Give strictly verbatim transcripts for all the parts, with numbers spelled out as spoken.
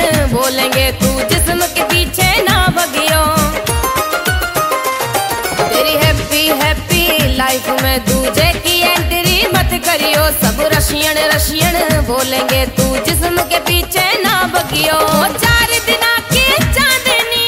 बोलेंगे तू जिस्म के पीछे ना भगियो। तेरी हैप्पी हैप्पी लाइफ में दूजे की एंट्री मत करियो। सब रशियन रशियन बोलेंगे तू जिस्म के पीछे ना भगियो। चार दिना की चांदनी,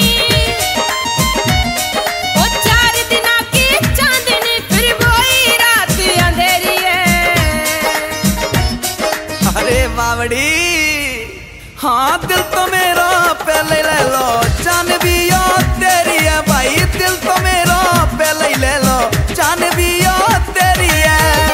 ओ चार दिना की चांदनी, फिर वही रात अंधेरी है। अरे बावड़ी हाँ दिल तो मेरा पहले ले लो, जान भी यो तेरी है भाई। दिल तो मेरा पहले ही ले लो, जान भी यो तेरी है।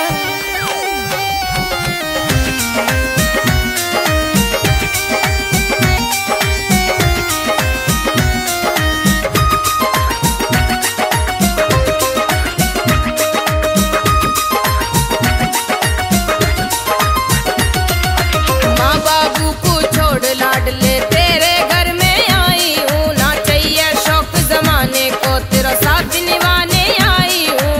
माँ बाबू को छोड़ लाडले तेरे घर में आई हूँ। ना चाहिए शौक जमाने को, तेरा साथ निभाने आई हूँ।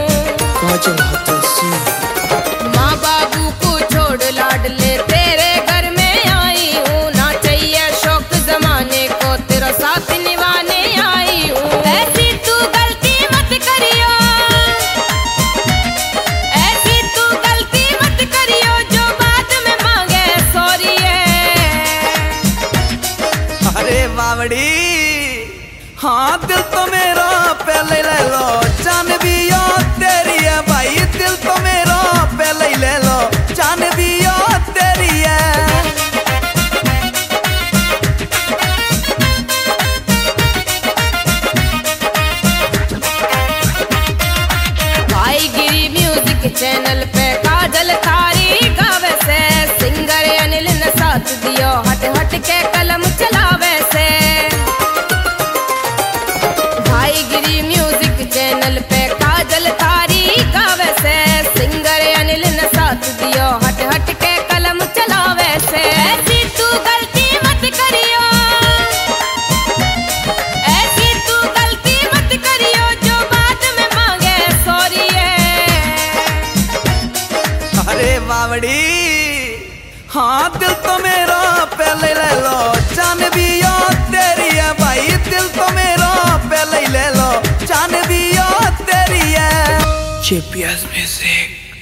माँ बाबू को छोड़ लाडले तेरे घर में आई हूँ। ना चाहिए शौक जमाने को, तेरा साथ निभाने आई हूँ। ऐसी तू गलती मत करियो, ऐसी तू गलती मत करियो जो बाद में मांगे सॉरी है। अरे बावड़ी हाँ दिल तो मेरा पहले ले लो, जान भी यो तेरी है भाई। दिल तो मेरा पहले ही ले लो, जान भी यो तेरी है। भाईगिरी म्यूजिक चैनल पे काजल थारी गावे से, सिंगर अनिल ने साथ दियो हट हट के कलम चलावे से। भाईगिरी म्यूजिक चैनल पे काजल थारी गावे से, सिंगर अनिल ने साथ दियो हट हट के कलम चलावे से। ऐसी तू गलती मत करियो, ऐसी तू गलती मत करियो जो बाद में मांगे सॉरी है। अरे बावड़ी हाँ दिल तो मेरा पहले ले लो, जान भी यो तेरी है भाई। दिल तो मेरा पहले ही ले लो, जान भी यो तेरी है। J P S Music।